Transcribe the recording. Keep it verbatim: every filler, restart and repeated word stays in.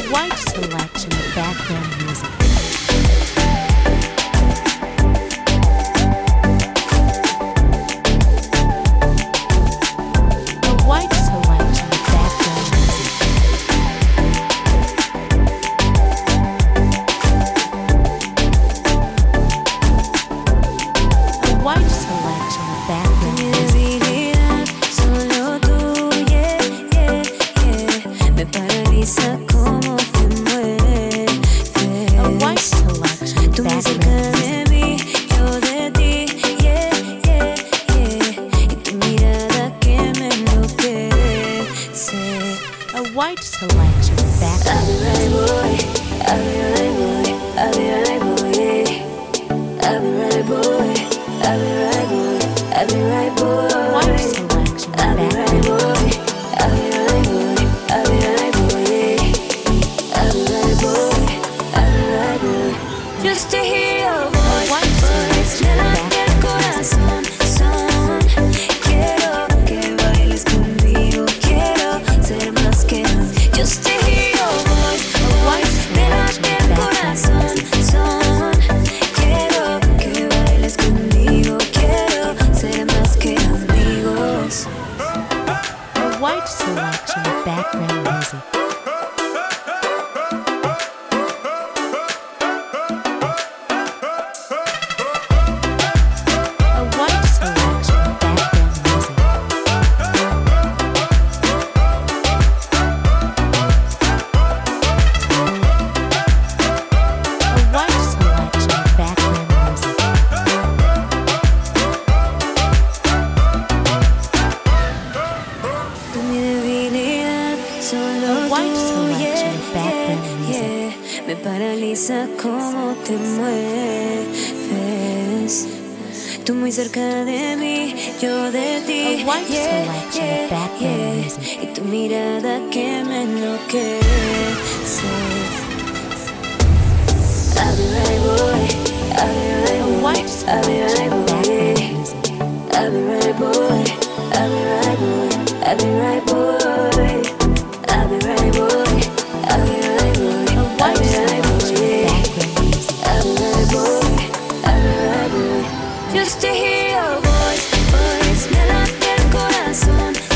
wide selection of background music. A wide selection of background music. A wide selection of background music. Solo tú, yeah, yeah, yeah. Me paraliza como te mueves. A wide selection of Tú muy cerca background music. de mí, yo de ti, yeah, yeah, yeah. Y tu mirada que me enloquece. A wide selection of I'll be right background music. boy, I'll be right boy, I'll be right boy, yeah. I'll be right boy, I'll be right boy, I'll be right boy. A wide selection of I'll be right background boy, music. I'll be right boy, I'll be right boy, yeah. I'll be right boy, I'll be right boy. Just to hear your voice, Wide voice, selection me of late el background corazón, son. Quiero que bailes conmigo, quiero ser más que just to hear your voice, voice, me late el corazón, son. Quiero que bailes conmigo, quiero ser más que amigos. A wide selection of background music. A wide selection of background music. A wide selection of background music. Tú mi debilidad, solo A wide tú, selection yeah, of background yeah, music. yeah. Me paraliza como te mueves. Tú muy cerca de mí, yo de ti, A wide yeah, selection of yeah, background yeah. music. Y tu mirada que me enloquece. I'll be right boy, I'll be right A boy, wide I'll be selection right of boy, background yeah. music. I'll be right boy, I'll be right boy, I'll be right boy, I'll be right boy, I'll be right boy, A I'll wide be right selection boy, of yeah. background music. I'll be right boy, I'll be right boy. Just to hear your voice, voice, me late el corazón,